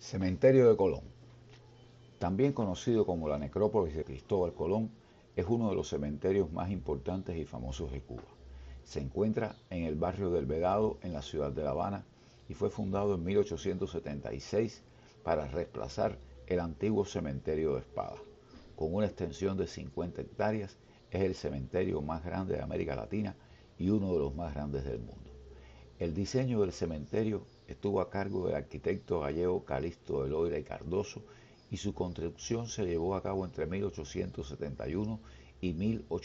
Cementerio de Colón, también conocido como la Necrópolis de Cristóbal Colón, es uno de los cementerios más importantes y famosos de Cuba. Se encuentra en el barrio del Vedado, en la ciudad de La Habana, y fue fundado en 1876 para reemplazar el antiguo cementerio de Espada. Con una extensión de 50 hectáreas, es el cementerio más grande de América Latina y uno de los más grandes del mundo. El diseño del cementerio estuvo a cargo del arquitecto gallego Calixto de Loira y Cardoso y su construcción se llevó a cabo entre 1871 y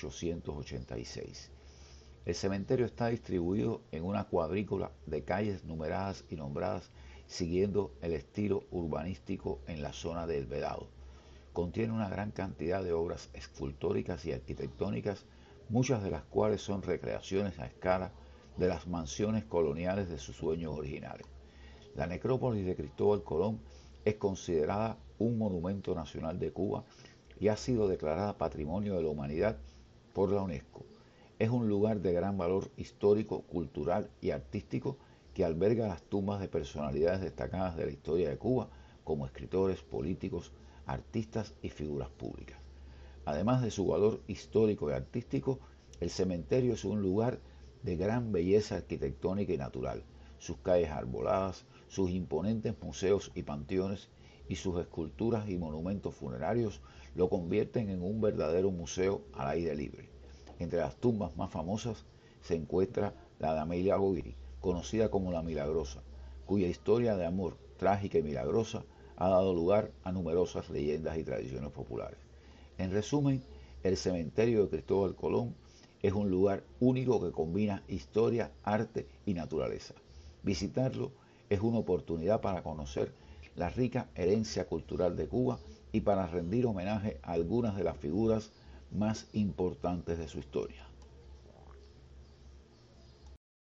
1886. El cementerio está distribuido en una cuadrícula de calles numeradas y nombradas siguiendo el estilo urbanístico en la zona del Vedado. Contiene una gran cantidad de obras escultóricas y arquitectónicas, muchas de las cuales son recreaciones a escala de las mansiones coloniales de sus dueños originales. La necrópolis de Cristóbal Colón es considerada un monumento nacional de Cuba y ha sido declarada Patrimonio de la Humanidad por la UNESCO. Es un lugar de gran valor histórico, cultural y artístico que alberga las tumbas de personalidades destacadas de la historia de Cuba, como escritores, políticos, artistas y figuras públicas. Además de su valor histórico y artístico, el cementerio es un lugar de gran belleza arquitectónica y natural. Sus calles arboladas, sus imponentes museos y panteones y sus esculturas y monumentos funerarios lo convierten en un verdadero museo al aire libre. Entre las tumbas más famosas se encuentra la de Amelia Goiri, conocida como la Milagrosa, cuya historia de amor trágica y milagrosa ha dado lugar a numerosas leyendas y tradiciones populares. En resumen, el cementerio de Cristóbal Colón es un lugar único que combina historia, arte y naturaleza. Visitarlo es una oportunidad para conocer la rica herencia cultural de Cuba y para rendir homenaje a algunas de las figuras más importantes de su historia.